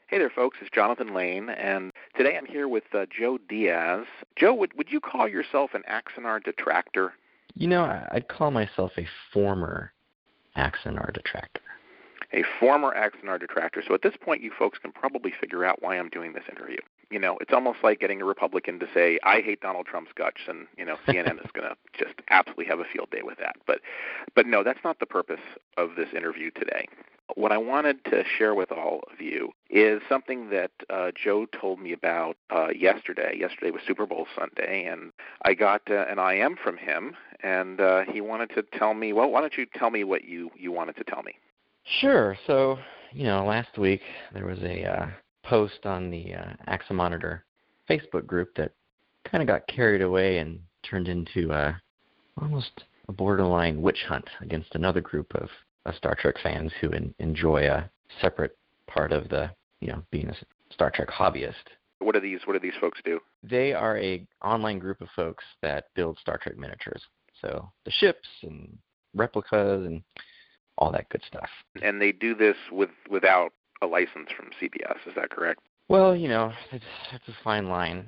Hey there, folks. It's Jonathan Lane, and today I'm here with Joe Diaz. Joe, would you call yourself an Axanar detractor? You know, I'd call myself a former Axanar detractor. A former Axanar detractor. So at this point, you folks can probably figure out why I'm doing this interview. You know, it's almost like getting a Republican to say, I hate Donald Trump's guts, and, you know, CNN is going to just absolutely have a field day with that. But no, that's not the purpose of this interview today. What I wanted to share with all of you is something that Joe told me about yesterday. Yesterday was Super Bowl Sunday, and I got an IM from him, and he wanted to tell me, well, why don't you tell me what you wanted to tell me? Sure. So, you know, last week there was a post on the Axamonitor Facebook group that kind of got carried away and turned into almost a borderline witch hunt against another group of Star Trek fans who enjoy a separate part of the, you know, being a Star Trek hobbyist. What do these folks do? They are a online group of folks that build Star Trek miniatures. So the ships and replicas and all that good stuff. And they do this without a license from CBS, is that correct? Well, you know, it's a fine line.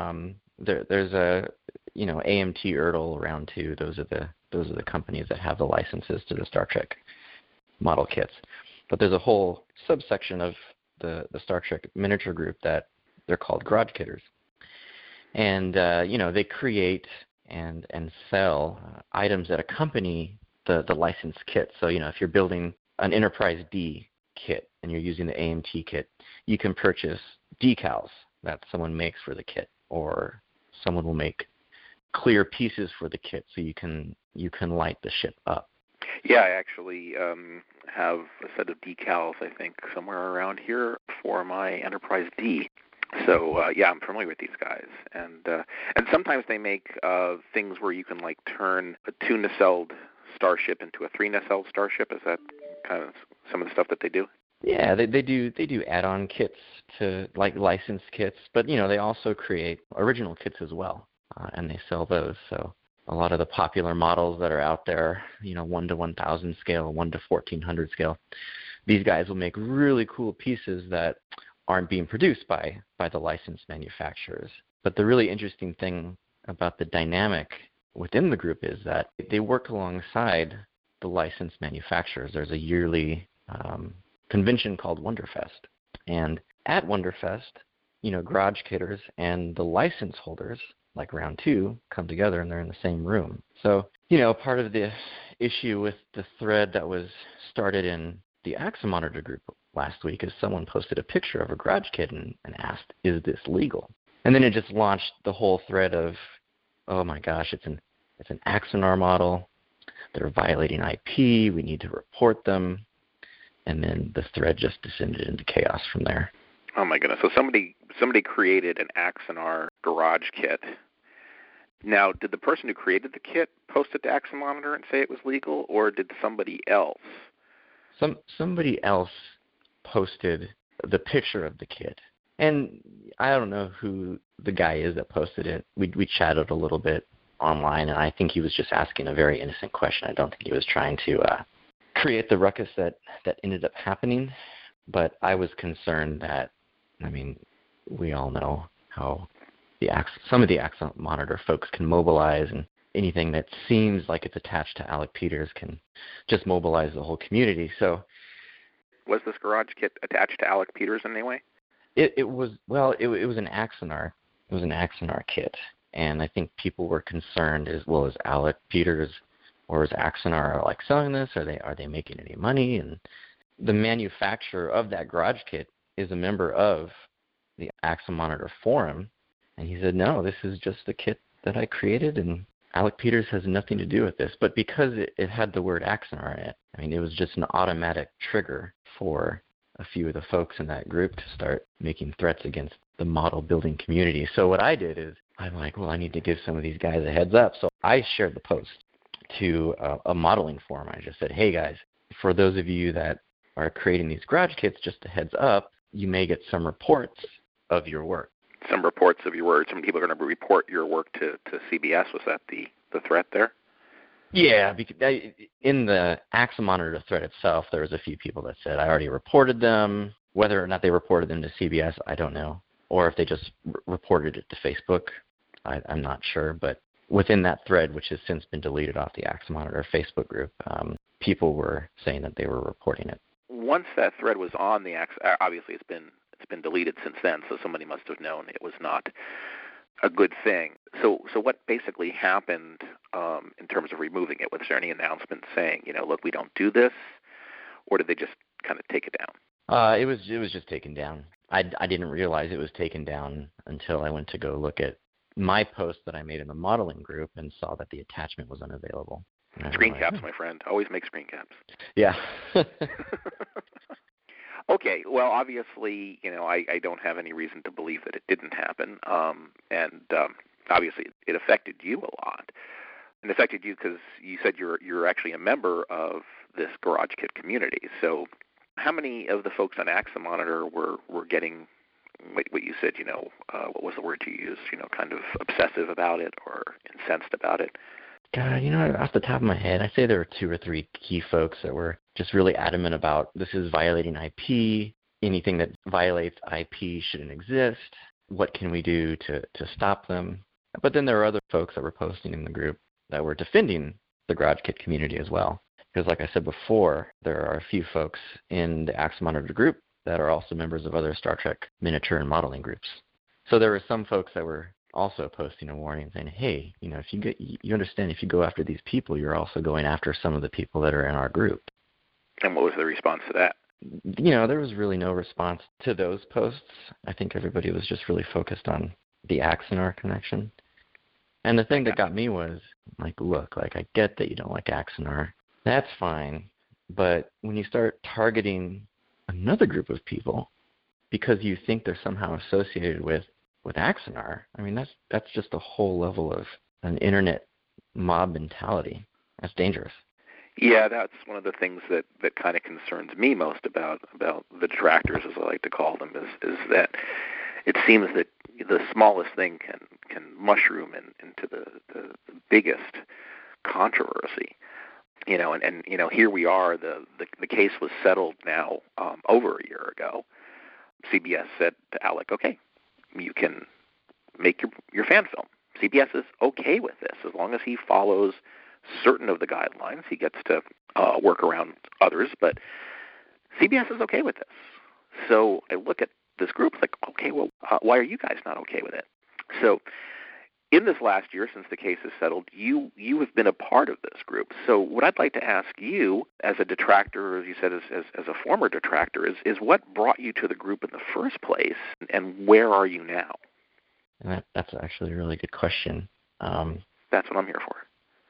There's a, you know, AMT, Ertl, Round 2. Those are the companies that have the licenses to the Star Trek model kits. But there's a whole subsection of the Star Trek miniature group that they're called garage kitters. And, you know, they create and sell items that accompany the licensed kit. So, you know, if you're building an Enterprise D kit and you're using the AMT kit, you can purchase decals that someone makes for the kit, or someone will make clear pieces for the kit so you can light the ship up. Yeah, I actually have a set of decals, I think, somewhere around here for my Enterprise D. So, yeah, I'm familiar with these guys. And sometimes they make things where you can, like, turn a 2-nacelled starship into a 3-nacelled starship. Is that kind of some of the stuff that they do? Yeah, they do add-on kits to, like, licensed kits, but, you know, they also create original kits as well, and they sell those. So a lot of the popular models that are out there, you know, 1 to 1,000 scale, 1 to 1,400 scale, these guys will make really cool pieces that aren't being produced by the licensed manufacturers. But the really interesting thing about the dynamic within the group is that they work alongside the licensed manufacturers. There's a yearly convention called Wonderfest. And at Wonderfest, you know, garage kitters and the license holders, like Round 2, come together and they're in the same room. So, you know, part of the issue with the thread that was started in the Axamonitor group last week is someone posted a picture of a garage kit and asked, is this legal? And then it just launched the whole thread of, oh my gosh, it's an Axanar model. They're violating IP. We need to report them. And then the thread just descended into chaos from there. Oh my goodness! So somebody created an Axanar garage kit. Now, did the person who created the kit post it to Axamonitor and say it was legal, or did somebody else? Somebody else posted the picture of the kit, and I don't know who the guy is that posted it. We chatted a little bit online, and I think he was just asking a very innocent question. I don't think he was trying to create the ruckus that ended up happening. But I was concerned that, I mean, we all know how some of the Axamonitor folks can mobilize, and anything that seems like it's attached to Alec Peters can just mobilize the whole community. So, was this garage kit attached to Alec Peters in any way? It was an Axanar. It was an Axanar kit, and I think people were concerned as well as Alec Peters or is Axanar like selling this? Are they making any money? And the manufacturer of that garage kit is a member of the Axamonitor forum, and he said, no, this is just the kit that I created, and Alec Peters has nothing to do with this. But because it had the word Axanar in it, I mean, it was just an automatic trigger for a few of the folks in that group to start making threats against the model building community. So what I did is, I'm like, well, I need to give some of these guys a heads up. So I shared the post to a modeling forum. I just said, hey guys, for those of you that are creating these garage kits, just a heads up, you may get some reports of your work. Some reports of your work. Some people are going to report your work to CBS. Was that the threat there? Yeah, because in the Axamonitor thread itself, there was a few people that said, I already reported them. Whether or not they reported them to CBS, I don't know. Or if they just reported it to Facebook, I'm not sure. But within that thread, which has since been deleted off the Axe Monitor Facebook group, people were saying that they were reporting it. Once that thread was on the Axe, obviously it's been deleted since then, so somebody must have known it was not a good thing. So what basically happened in terms of removing it? Was there any announcement saying, look, we don't do this, or did they just kind of take it down? It was just taken down. I didn't realize it was taken down until I went to go look at my post that I made in the modeling group and saw that the attachment was unavailable. Screen caps, my friend. Always make screen caps. Yeah. Okay. Well, obviously, I don't have any reason to believe that it didn't happen, and obviously it affected you a lot. It affected you because you said you're actually a member of this GarageKit community. So, how many of the folks on Axe Monitor were getting what you said? What was the word you used? Kind of obsessive about it or incensed about it. God, off the top of my head, I'd say there were 2 or 3 key folks that were just really adamant about this is violating IP. Anything that violates IP shouldn't exist. What can we do to stop them? But then there were other folks that were posting in the group that were defending the GarageKit community as well. Because like I said before, there are a few folks in the Axe Monitor group that are also members of other Star Trek miniature and modeling groups. So there were some folks that were also posting a warning saying, hey, if you understand, if you go after these people, you're also going after some of the people that are in our group. And what was the response to that? There was really no response to those posts. I think everybody was just really focused on the Axanar connection. And the thing that got me was, look, I get that you don't like Axanar. That's fine. But when you start targeting another group of people because you think they're somehow associated with Axanar, that's just a whole level of an internet mob mentality. That's dangerous. Yeah, that's one of the things that kind of concerns me most about the detractors, as I like to call them, is that it seems that the smallest thing can mushroom into the biggest controversy. And here we are. The case was settled now over a year ago. CBS said to Alec, okay, you can make your fan film. CBS is okay with this as long as he follows certain of the guidelines. He gets to work around others, but CBS is okay with this. So I look at this group like, okay, well, why are you guys not okay with it? So in this last year, since the case is settled, you have been a part of this group. So what I'd like to ask you, as a detractor, as you said, as a former detractor, is what brought you to the group in the first place, and where are you now? And that's actually a really good question. That's what I'm here for.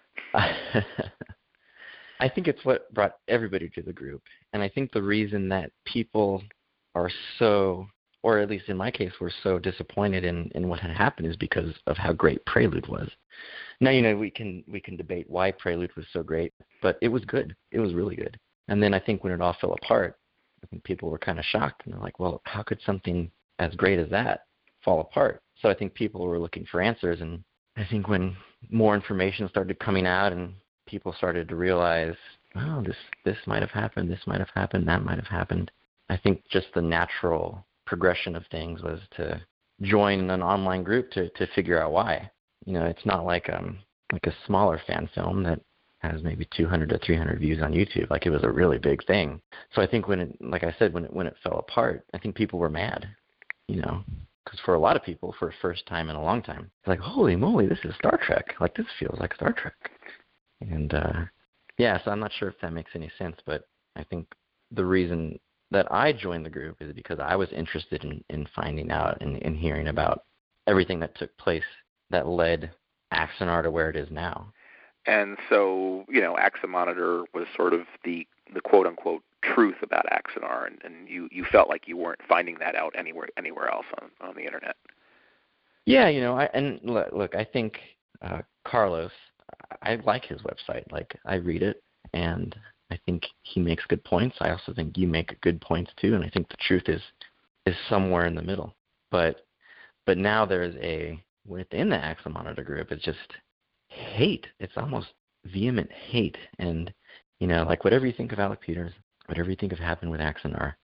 I think it's what brought everybody to the group. And I think the reason that people are so, or at least in my case, were so disappointed in what had happened is because of how great Prelude was. Now, we can debate why Prelude was so great, but it was good. It was really good. And then I think when it all fell apart, I think people were kind of shocked. And they're like, well, how could something as great as that fall apart? So I think people were looking for answers. And I think when more information started coming out and people started to realize, oh, this might have happened, this might have happened, that might have happened, I think just the natural progression of things was to join an online group to figure out why. It's not like a smaller fan film that has maybe 200 to 300 views on YouTube. Like, it was a really big thing. So I think when it fell apart, I think people were mad, because for a lot of people, for the first time in a long time, it's like, holy moly, this is Star Trek. Like, this feels like Star Trek. And so I'm not sure if that makes any sense, but I think the reason that I joined the group is because I was interested in finding out and hearing about everything that took place that led Axanar to where it is now. And so, Axe Monitor was sort of the quote-unquote truth about Axanar, and you felt like you weren't finding that out anywhere else on the Internet. Yeah, look, I think Carlos, I like his website. Like, I read it, and I think he makes good points. I also think you make good points too, and I think the truth is somewhere in the middle. But now there's within the Axe Monitor group, it's just hate. It's almost vehement hate. And, like, whatever you think of Alec Peters, whatever you think of happened with Axanar,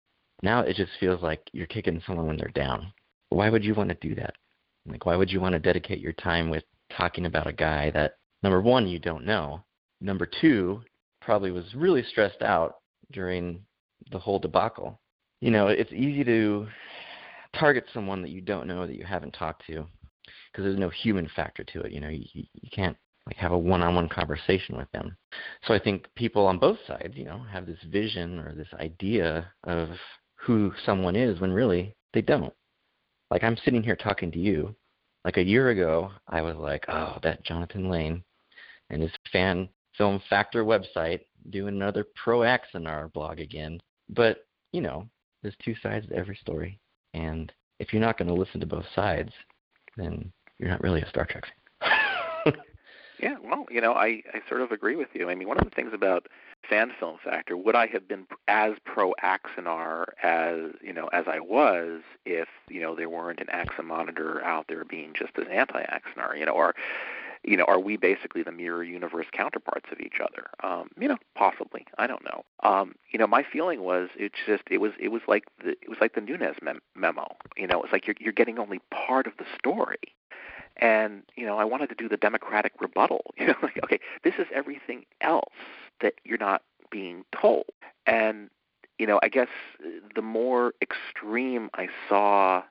Now it just feels like you're kicking someone when they're down. Why would you want to do that? Like, why would you want to dedicate your time with talking about a guy that, number one, you don't know, number two, probably was really stressed out during the whole debacle? You know, it's easy to target someone that you don't know, that you haven't talked to, because there's no human factor to it. You know, you can't like have a one-on-one conversation with them. So I think people on both sides, you know, have this vision or this idea of who someone is when really they don't. Like, I'm sitting here talking to you. Like, a year ago, I was like, oh, that Jonathan Lane and his Fan Film Factor website doing another pro-Axanar blog again. But, you know, there's two sides to every story. And if you're not going to listen to both sides, then you're not really a Star Trek fan. Yeah, well, you know, I sort of agree with you. I mean, one of the things about Fan Film Factor, would I have been as pro-Axanar as I was if, you know, there weren't an Axa monitor out there being just as anti-Axanar, you know, or, you know, are we basically the mirror universe counterparts of each other? You know, possibly. I don't know. You know, my feeling was it was like the Nunes memo. You know, it's like you're getting only part of the story. And, you know, I wanted to do the Democratic rebuttal. You know, like, okay, this is everything else that you're not being told. And, you know, I guess the more extreme I saw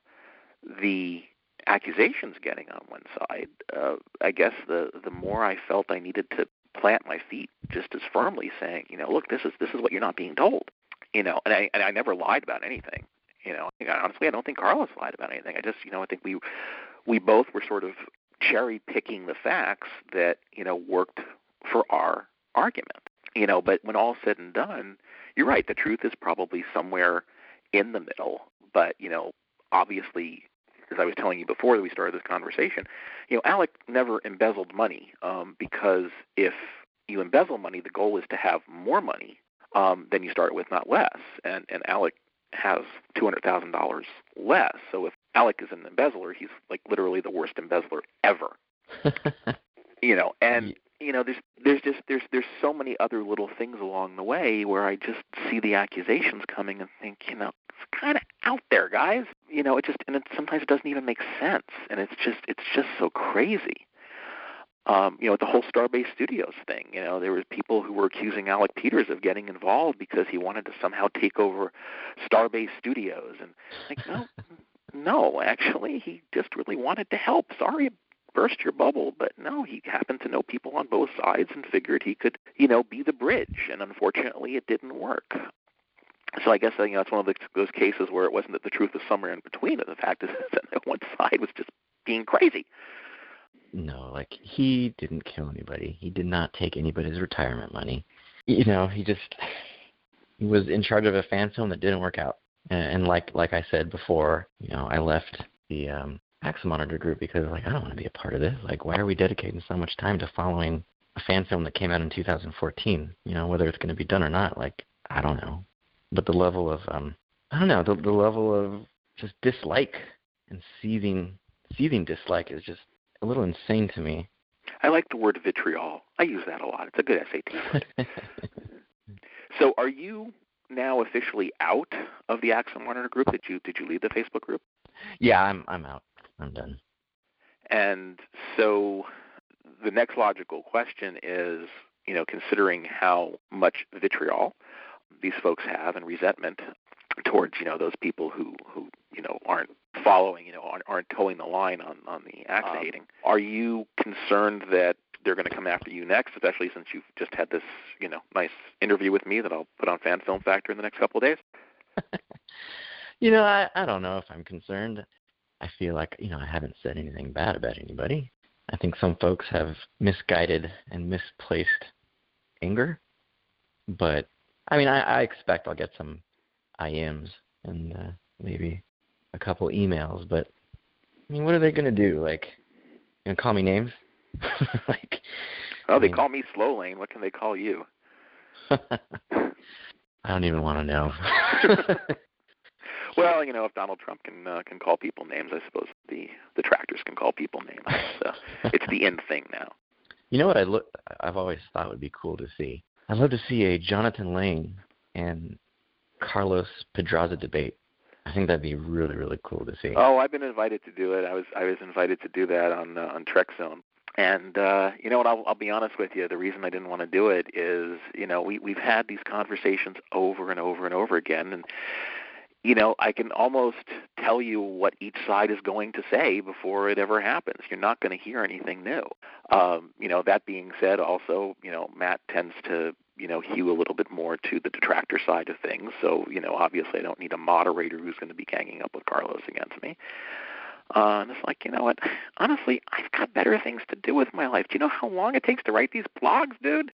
the accusations getting on one side, I guess the more I felt I needed to plant my feet just as firmly, saying, you know, look, this is what you're not being told. You know, and I never lied about anything. You know, honestly, I don't think Carlos lied about anything. I just, you know, I think we both were sort of cherry-picking the facts that, you know, worked for our argument. You know, but when all's said and done, you're right, the truth is probably somewhere in the middle. But, you know, obviously, as I was telling you before that we started this conversation, you know, Alec never embezzled money because if you embezzle money, the goal is to have more money than you started with, not less. And Alec has $200,000 less. So if Alec is an embezzler, he's like literally the worst embezzler ever. You know, and you know, there's so many other little things along the way where I just see the accusations coming and think, you know, it's kind of out there, guys. You know, it sometimes it doesn't even make sense, and it's just so crazy. You know, the whole Starbase Studios thing, you know, there were people who were accusing Alec Peters of getting involved because he wanted to somehow take over Starbase Studios. And like, no, actually, he just really wanted to help. Sorry, burst your bubble, but no, he happened to know people on both sides and figured he could, you know, be the bridge. And unfortunately, it didn't work. So I guess, you know, it's one of those cases where it wasn't that the truth was somewhere in between, and the fact is that one side was just being crazy. No, like, he didn't kill anybody. He did not take anybody's retirement money. You know, he was in charge of a fan film that didn't work out. And like I said before, you know, I left the Axa Monitor group because, like, I don't want to be a part of this. Like, why are we dedicating so much time to following a fan film that came out in 2014? You know, whether it's going to be done or not, like, I don't know. But the level of, the level of just dislike and seething dislike is just a little insane to me. I like the word vitriol. I use that a lot. It's a good SAT word. So are you now officially out of the Axa Monitor group? Did you leave the Facebook group? Yeah, I'm out. I'm done. And so the next logical question is, you know, considering how much vitriol these folks have and resentment towards, you know, those people who you know, aren't following, you know, aren't towing the line on the Axa hating. Are you concerned that they're going to come after you next, especially since you've just had this, you know, nice interview with me that I'll put on Fan Film Factor in the next couple of days? You know, I don't know if I'm concerned. I feel like, you know, I haven't said anything bad about anybody. I think some folks have misguided and misplaced anger. But, I mean, I expect I'll get some IMs and maybe a couple emails. But, I mean, what are they going to do? Like, you know, call me names? Like, they call me Slow Lane. What can they call you? I don't even want to know. Well, you know, if Donald Trump can call people names, I suppose the detractors can call people names. It's the in thing now. You know what I've always thought would be cool to see? I'd love to see a Jonathan Lane and Carlos Pedraza debate. I think that'd be really, really cool to see. Oh, I've been invited to do it. I was invited to do that on Trek Zone. And you know what? I'll be honest with you. The reason I didn't want to do it is, you know, we've had these conversations over and over and over again, and you know, I can almost tell you what each side is going to say before it ever happens. You're not going to hear anything new. You know, that being said, also, you know, Matt tends to, you know, hew a little bit more to the detractor side of things. So, you know, obviously I don't need a moderator who's going to be ganging up with Carlos against me. And it's like, you know what, honestly, I've got better things to do with my life. Do you know how long it takes to write these blogs, dude?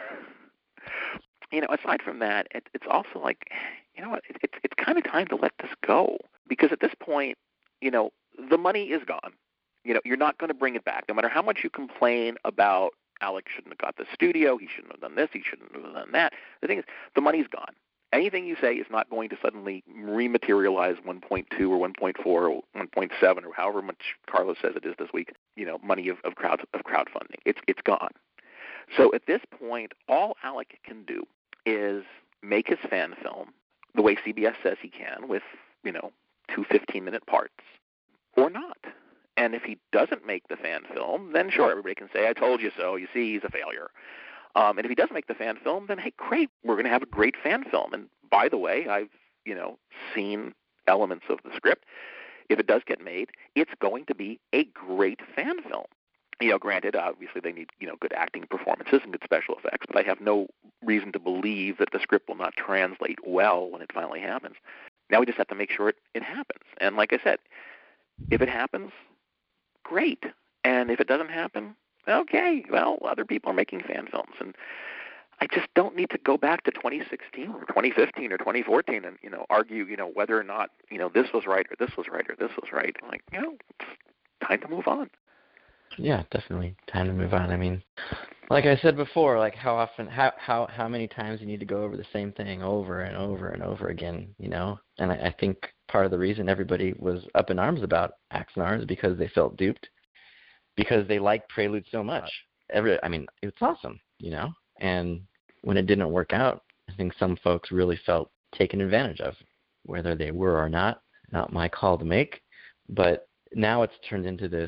You know, aside from that, it's also like, you know what, it's kind of time to let this go. Because at this point, you know, the money is gone. You know, you're not going to bring it back. No matter how much you complain about Alec shouldn't have got the studio, he shouldn't have done this, he shouldn't have done that. The thing is, the money's gone. Anything you say is not going to suddenly rematerialize 1.2 or 1.4 or 1.7 or however much Carlos says it is this week, you know, money of crowdfunding. It's gone. So at this point, all Alec can do is make his fan film the way CBS says he can, with, you know, 2 15-minute parts, or not. And if he doesn't make the fan film, then sure, everybody can say, I told you so, you see, he's a failure. And if he does make the fan film, then, hey, great, we're going to have a great fan film. And by the way, I've, you know, seen elements of the script. If it does get made, it's going to be a great fan film. You know, granted, obviously they need, you know, good acting performances and good special effects, but I have no reason to believe that the script will not translate well when it finally happens. Now we just have to make sure it happens. And like I said, if it happens, great. And if it doesn't happen, okay, well, other people are making fan films. And I just don't need to go back to 2016 or 2015 or 2014 and, you know, argue, you know, whether or not, you know, this was right or this was right or this was right. Like, you know, it's time to move on. Yeah, definitely time to move on. I mean, like I said before, like how many times you need to go over the same thing over and over and over again, you know? And I think part of the reason everybody was up in arms about Axanar is because they felt duped, because they liked Prelude so much. I mean, it's awesome, you know? And when it didn't work out, I think some folks really felt taken advantage of, whether they were or not my call to make. But now it's turned into this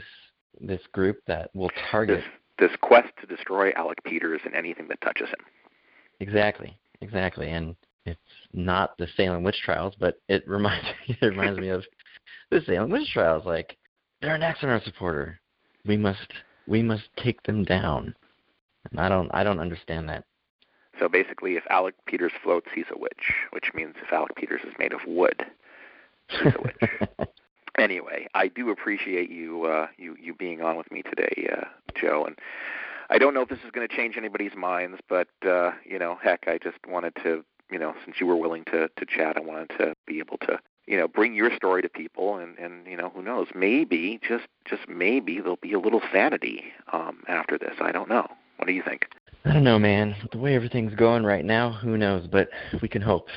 group that will target this quest to destroy Alec Peters and anything that touches him. Exactly. And it's not the Salem witch trials, but it reminds me of the Salem witch trials. Like, they're an Axanar supporter. We must take them down. And I don't understand that. So basically, if Alec Peters floats, he's a witch, which means if Alec Peters is made of wood, he's a witch. Anyway, I do appreciate you being on with me today, Joe. And I don't know if this is going to change anybody's minds, but, you know, heck, I just wanted to, you know, since you were willing to chat, I wanted to be able to, you know, bring your story to people. And you know, who knows, maybe, just maybe there'll be a little sanity after this. I don't know. What do you think? I don't know, man. The way everything's going right now, who knows? But we can hope.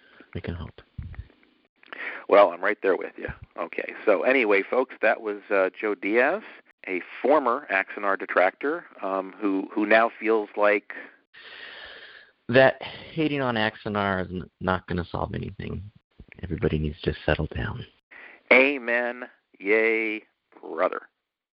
Well, I'm right there with you. Okay, so anyway, folks, that was Joe Diaz, a former Axanar detractor who now feels like that hating on Axanar is not going to solve anything. Everybody needs to settle down. Amen. Yay, brother.